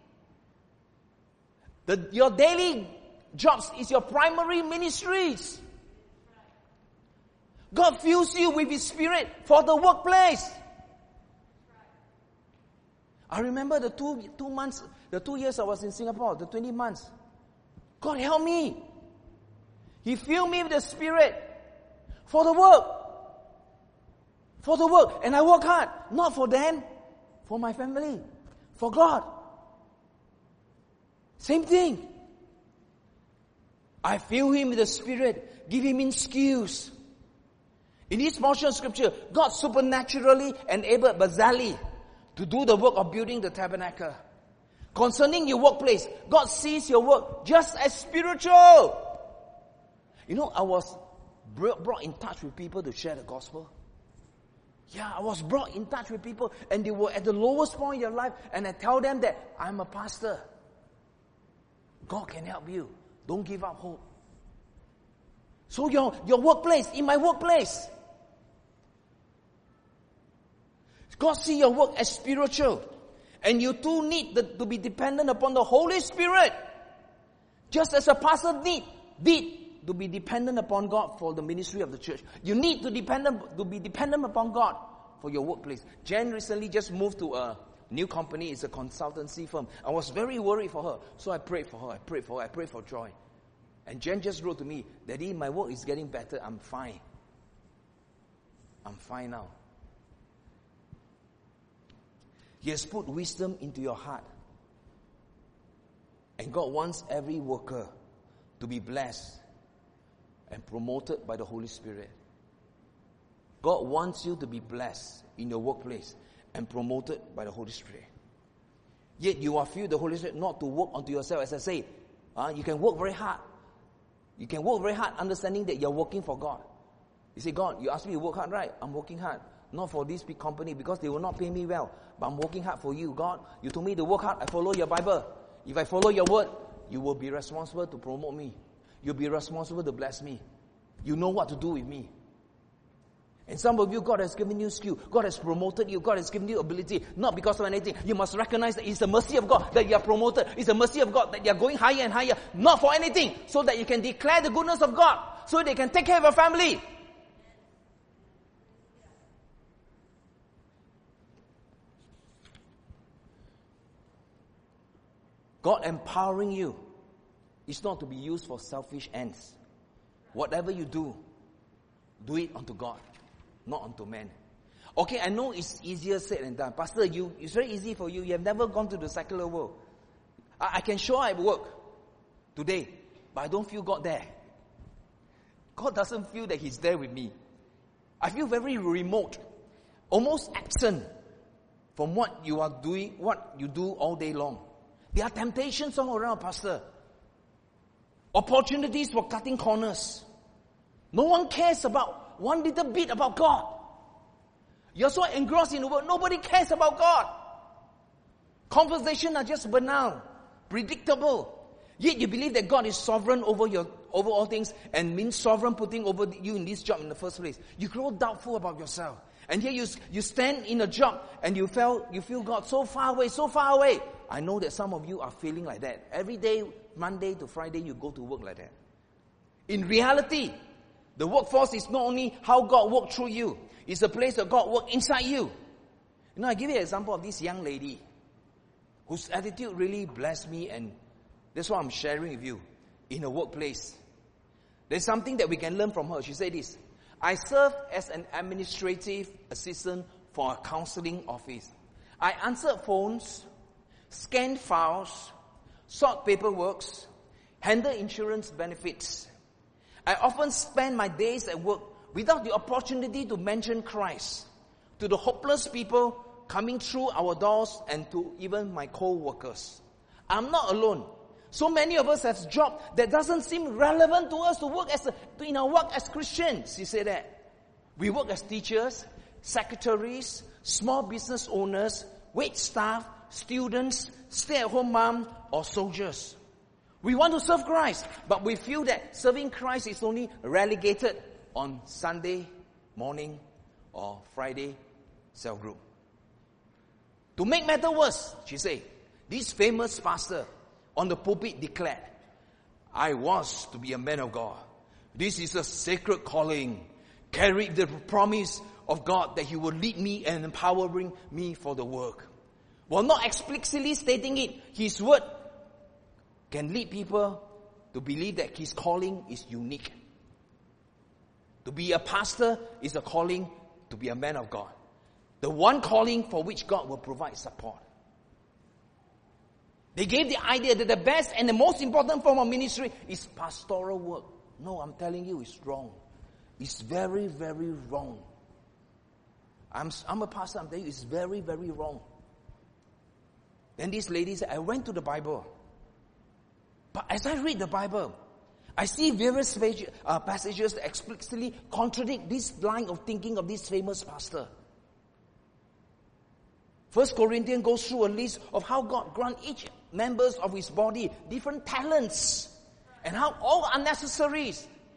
The, your daily jobs is your primary ministries. God fills you with His Spirit for the workplace. I remember the two, two months, the two years I was in Singapore, the twenty months. God help me. He filled me with the Spirit for the work. For the work. And I work hard. Not for them. For my family. For God. Same thing. I fill him with the Spirit. Give him in skills. In this portion of Scripture, God supernaturally enabled Bezalel to do the work of building the tabernacle. Concerning your workplace, God sees your work just as spiritual. You know, I was brought in touch with people to share the gospel. Yeah, I was brought in touch with people and they were at the lowest point in their life, and I tell them that I'm a pastor. God can help you. Don't give up hope. So your, your workplace, in my workplace, God see your work as spiritual. And you too need the, to be dependent upon the Holy Spirit. Just as a pastor need, need to be dependent upon God for the ministry of the church. You need to depend to be dependent upon God for your workplace. Jen recently just moved to a new company. It's a consultancy firm. I was very worried for her. So I prayed for her. I prayed for her. I prayed for joy. And Jen just wrote to me, Daddy, my work is getting better. I'm fine. I'm fine now. He has put wisdom into your heart. And God wants every worker to be blessed and promoted by the Holy Spirit. God wants you to be blessed in your workplace and promoted by the Holy Spirit. Yet you are filled with the Holy Spirit not to work unto yourself. As I say, uh, you can work very hard. You can work very hard understanding that you're working for God. You say, God, you asked me to work hard, right? I'm working hard. Not for this big company because they will not pay me well. But I'm working hard for you. God, you told me to work hard. I follow your Bible. If I follow your word, you will be responsible to promote me. You'll be responsible to bless me. You know what to do with me. And some of you, God has given you skill. God has promoted you. God has given you ability. Not because of anything. You must recognize that it's the mercy of God that you are promoted. It's the mercy of God that you are going higher and higher. Not for anything. So that you can declare the goodness of God. So they can take care of your family. God empowering you is not to be used for selfish ends. Whatever you do, do it unto God, not unto man. Okay, I know it's easier said than done. Pastor, you it's very easy for you. You have never gone to the secular world. I, I can show I work today, but I don't feel God there. God doesn't feel that He's there with me. I feel very remote, almost absent from what you are doing, what you do all day long. There are temptations all around, Pastor. Opportunities for cutting corners. No one cares about one little bit about God. You're so engrossed in the world, nobody cares about God. Conversations are just banal, predictable. Yet you believe that God is sovereign over your over all things and means sovereign putting over you in this job in the first place. You grow doubtful about yourself. And here you, you stand in a job and you feel, you feel God so far away, so far away. I know that some of you are feeling like that. Every day, Monday to Friday, you go to work like that. In reality, the workforce is not only how God worked through you. It's a place that God worked inside you. You know, I give you an example of this young lady whose attitude really blessed me, and that's what I'm sharing with you in a workplace. There's something that we can learn from her. She said this: I serve as an administrative assistant for a counseling office. I answered phones, scanned files, sort paperwork, handle insurance benefits. I often spend my days at work without the opportunity to mention Christ. to the hopeless people coming through our doors, and to even my co-workers. I'm not alone. So many of us have jobs that doesn't seem relevant to us to work as a, to, in our work as Christians. You say that. We work as teachers, secretaries, small business owners, wait staff, students, stay-at-home mom, or soldiers. We want to serve Christ, but we feel that serving Christ is only relegated on Sunday morning or Friday cell group. To make matter worse, she said, this famous pastor on the pulpit declared, I was to be a man of God. This is a sacred calling, carried the promise of God that He will lead me and empowering me for the work. While not explicitly stating it, His word can lead people to believe that His calling is unique. To be a pastor is a calling to be a man of God. The one calling for which God will provide support. They gave the idea that the best and the most important form of ministry is pastoral work. No, I'm telling you, it's wrong. It's very, very wrong. I'm, I'm a pastor, I'm telling you, it's very, very wrong. Then this lady said, I went to the Bible. But as I read the Bible, I see various uh, passages that explicitly contradict this line of thinking of this famous pastor. First Corinthians goes through a list of how God grant each members of His body different talents and how all are necessary.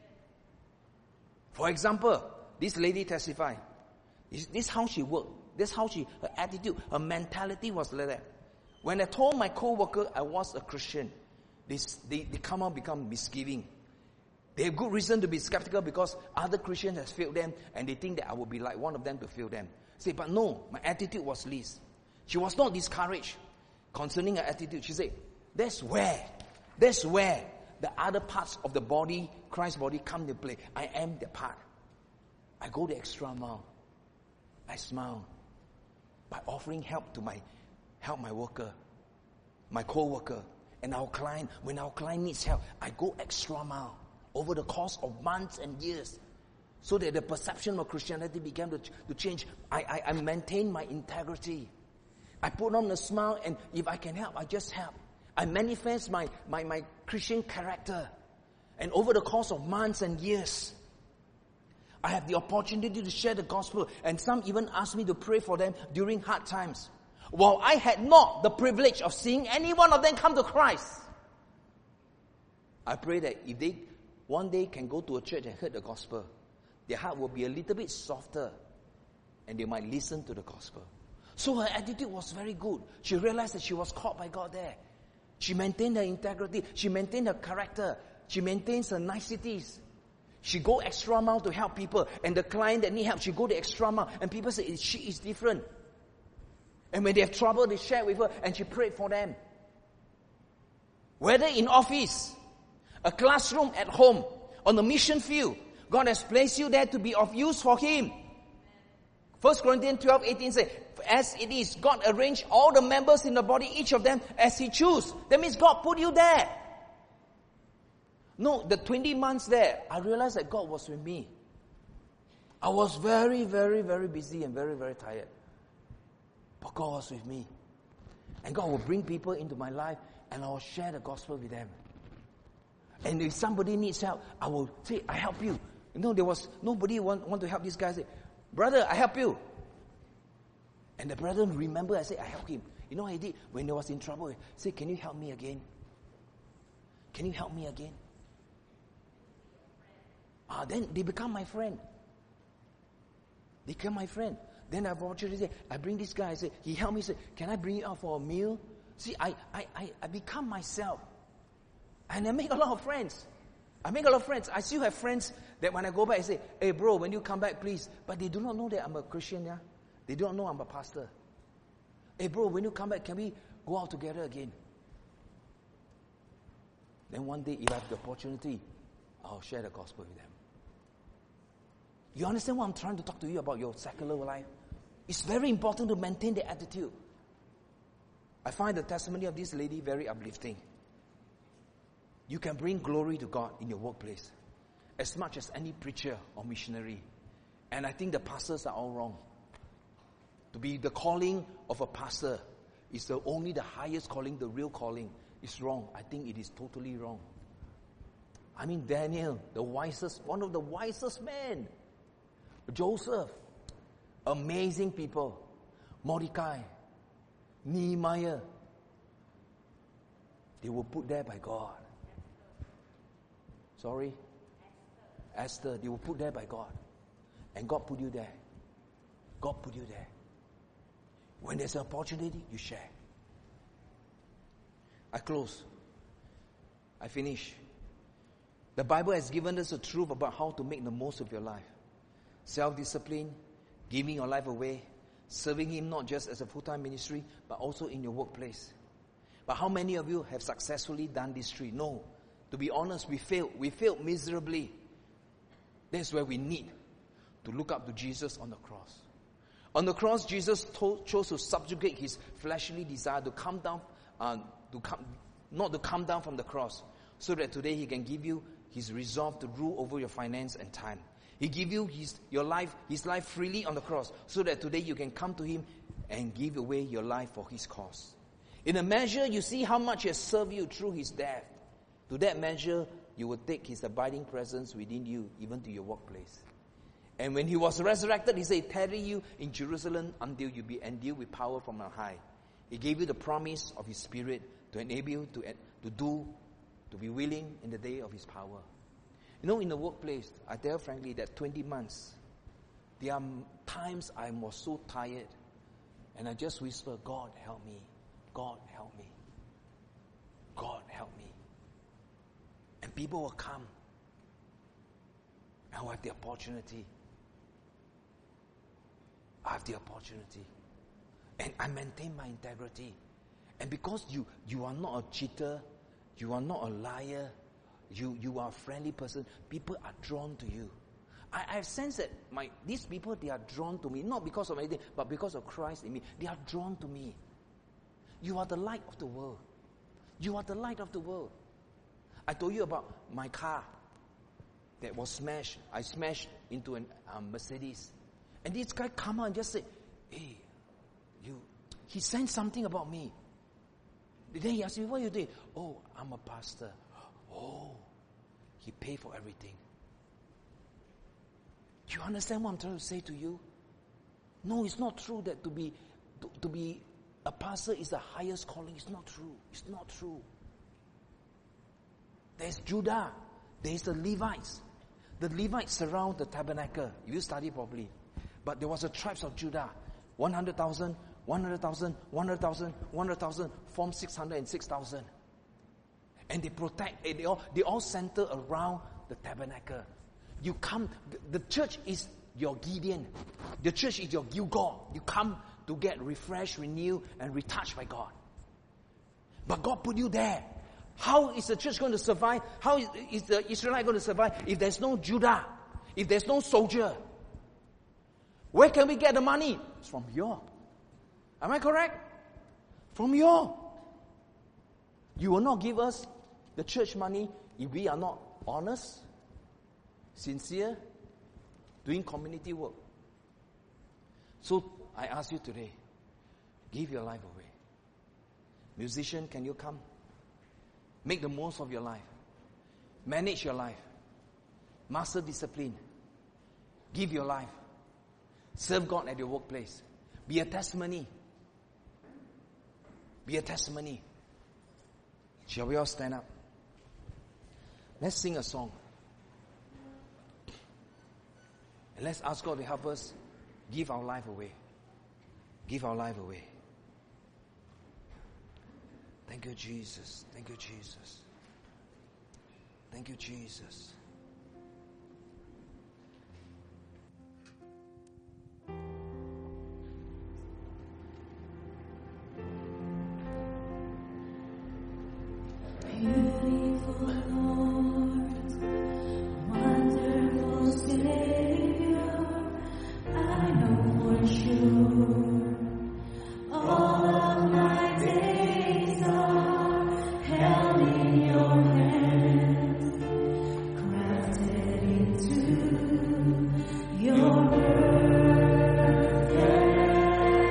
For example, this lady testified. This is how she worked. This is how she, her attitude, her mentality was like that. When I told my co-worker I was a Christian, they, they, they come out become misgiving. They have good reason to be skeptical because other Christians have failed them and they think that I would be like one of them to fail them. Say, but no, my attitude was Liz. She was not discouraged concerning her attitude. She said, that's where, that's where the other parts of the body, Christ's body, come to play. I am the part. I go the extra mile. I smile by offering help to my, help my worker, my co-worker, and our client. When our client needs help, I go extra mile over the course of months and years, so that the perception of Christianity began to, to change. I, I, I maintain my integrity. I put on a smile, and if I can help, I just help. I manifest my, my, my Christian character. And over the course of months and years, I have the opportunity to share the gospel, and some even ask me to pray for them during hard times. While I had not the privilege of seeing any one of them come to Christ, I pray that if they one day can go to a church and hear the gospel, their heart will be a little bit softer and they might listen to the gospel. So her attitude was very good. She realized that she was called by God there. She maintained her integrity. She maintained her character. She maintains her niceties. She go extra mile to help people. And the client that need help, she go the extra mile. And people say, she is different. And when they have trouble, they share with her and she prayed for them. Whether in office, a classroom at home, on the mission field, God has placed you there to be of use for Him. First Corinthians twelve eighteen says, as it is, God arranged all the members in the body, each of them as He chose. That means God put you there. No, the twenty months there, I realized that God was with me. I was very, very, very busy and very, very tired. But God was with me. And God will bring people into my life and I will share the gospel with them. And if somebody needs help, I will say, I help you. You know, there was nobody want, want to help this guy. Say, brother, I help you. And the brother remember, I said, I help him. You know what he did? When he was in trouble, he said, can you help me again? Can you help me again? Ah, then they become my friend. They become my friend. Then I've opportunity to say, I bring this guy, I say, he helped me, say, can I bring you out for a meal? See, I, I, I, I become myself. And I make a lot of friends. I make a lot of friends. I still have friends that when I go back, I say, hey bro, when you come back, please. But they do not know that I'm a Christian, yeah? They don't know I'm a pastor. Hey bro, when you come back, can we go out together again? Then one day, if I have the opportunity, I'll share the gospel with them. You understand what I'm trying to talk to you about your secular life? It's very important to maintain the attitude. I find the testimony of this lady very uplifting. You can bring glory to God in your workplace as much as any preacher or missionary. And I think the pastors are all wrong. To be the calling of a pastor is the only the highest calling, the real calling. It's wrong. I think it is totally wrong. I mean, Daniel, the wisest, one of the wisest men. Joseph, amazing people. Mordecai, Nehemiah, they were put there by God. Sorry? Esther, they were put there by God. And God put you there. God put you there. When there's an opportunity, you share. I close. I finish. The Bible has given us a truth about how to make the most of your life. Self-discipline, giving your life away, serving Him not just as a full-time ministry, but also in your workplace. But how many of you have successfully done these three? No. To be honest, we failed. We failed miserably. That's where we need to look up to Jesus on the cross. On the cross, Jesus told, chose to subjugate His fleshly desire to come down, uh, to come, not to come down from the cross, so that today He can give you His resolve to rule over your finance and time. He give you His your life, His life freely on the cross, so that today you can come to Him and give away your life for His cause. In a measure, you see how much He has served you through His death. To that measure, you will take His abiding presence within you, even to your workplace. And when He was resurrected, He said, tarry you in Jerusalem until you be endued with power from on high. He gave you the promise of His Spirit to enable you to, to do, to be willing in the day of His power. You know, in the workplace, I tell you frankly that twenty months, there are times I was so tired, and I just whisper, God help me, God help me, God help me. And people will come, and I have the opportunity. I have the opportunity. And I maintain my integrity. And because you, you are not a cheater, you are not a liar, you, you are a friendly person, people are drawn to you. I, I have sensed that my these people, they are drawn to me, not because of anything, but because of Christ in me. They are drawn to me. You are the light of the world. You are the light of the world. I told you about my car that was smashed. I smashed into a um, Mercedes. And this guy come out and just said, hey, you, he sent something about me. Then he asked me, what are you doing? Oh, I'm a pastor. Oh, he paid for everything. Do you understand what I'm trying to say to you? No, it's not true that to be to, to be a pastor is the highest calling. It's not true. It's not true. There's Judah. There's the Levites. The Levites surround the tabernacle. If you study properly. But there was the tribes of Judah. one hundred thousand, one hundred thousand, one hundred thousand, one hundred thousand, form six hundred six thousand. And they protect, they all, they all center around the tabernacle. You come, the, the church is your Gideon. The church is your Gilgal. You come to get refreshed, renewed, and retouched by God. But God put you there. How is the church going to survive? How is, is the Israelite going to survive if there's no Judah? If there's no soldier? Where can we get the money? It's from you. Am I correct? From you. You will not give us the church money if we are not honest, sincere, doing community work. So I ask you today, give your life away. Musician, can you come? Make the most of your life. Manage your life. Master discipline. Give your life. Serve God at your workplace. Be a testimony. Be a testimony. Shall we all stand up? Let's sing a song. And let's ask God to help us give our life away. Give our life away. Thank you, Jesus. Thank you, Jesus. Thank you, Jesus. Beautiful Lord, wonderful Savior, I know for sure all of my days are held in your hands, crafted into your perfect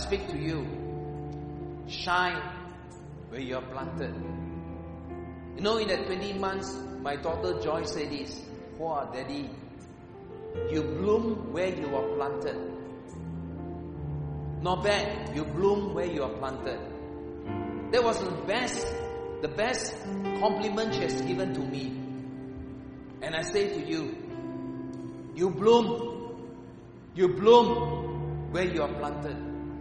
speak to you. Shine where you are planted. You know, in that twenty months, my daughter Joy said this. Wow, Daddy, you bloom where you are planted. Not bad, you bloom where you are planted. That was the best, the best compliment she has given to me. And I say to you, you bloom, you bloom where you are planted.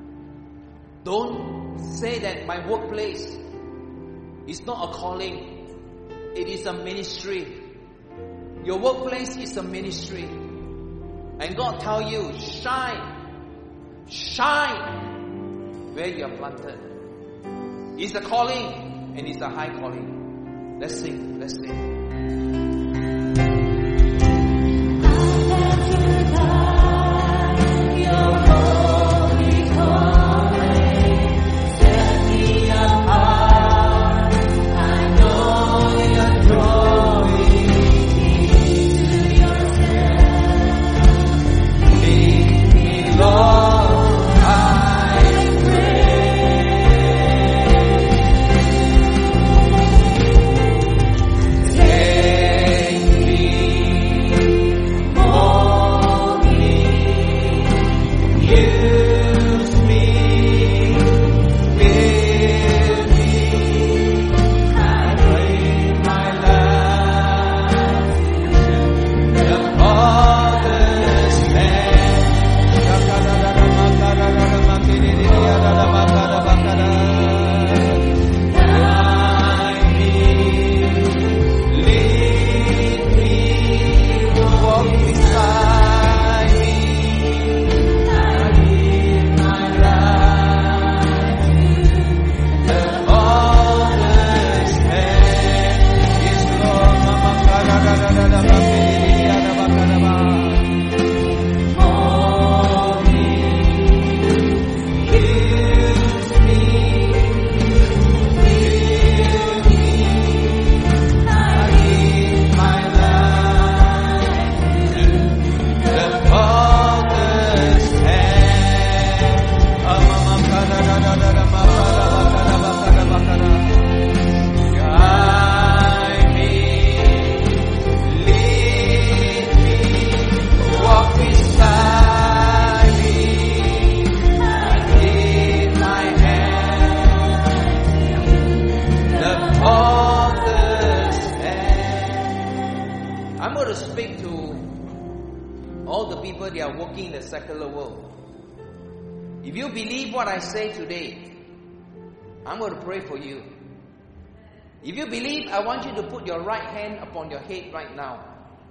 Don't say that my workplace is not a calling. It is a ministry. Your workplace is a ministry. And God tell you, shine. Shine where you are planted. It's a calling and it's a high calling. Let's sing, let's sing. Say today, I'm going to pray for you. If you believe, I want you to put your right hand upon your head right now.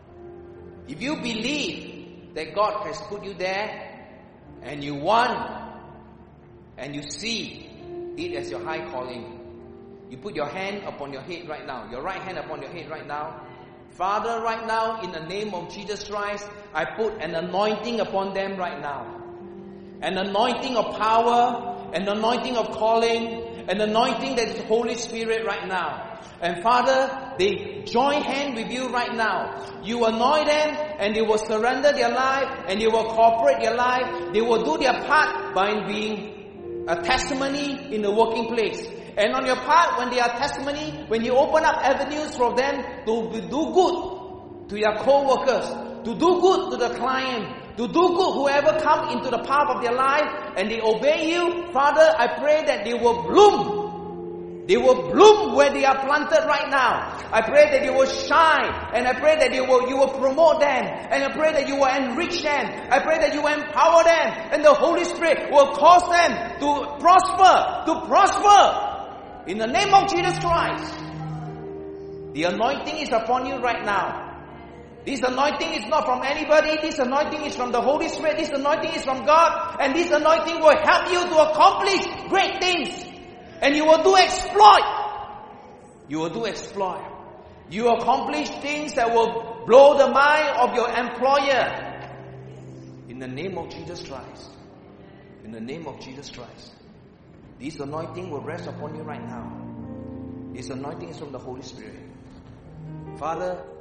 If you believe that God has put you there and you want and you see it as your high calling, you put your hand upon your head right now. Your right hand upon your head right now. Father, right now, in the name of Jesus Christ, I put an anointing upon them right now. An anointing of power, an anointing of calling, an anointing that is Holy Spirit right now. And Father, they join hand with you right now. You anoint them and they will surrender their life and they will cooperate their life. They will do their part by being a testimony in the working place. And on your part, when they are testimony, when you open up avenues for them to do good to your co-workers, to do good to the client, to do good whoever come into the path of their life and they obey you, Father, I pray that they will bloom. They will bloom where they are planted right now. I pray that they will shine, and I pray that you will, you will promote them, and I pray that you will enrich them. I pray that you will empower them, and the Holy Spirit will cause them to prosper, to prosper in the name of Jesus Christ. The anointing is upon you right now. This anointing is not from anybody. This anointing is from the Holy Spirit. This anointing is from God. And this anointing will help you to accomplish great things. And you will do exploit. You will do exploit. You will accomplish things that will blow the mind of your employer. In the name of Jesus Christ. In the name of Jesus Christ. This anointing will rest upon you right now. This anointing is from the Holy Spirit. Father,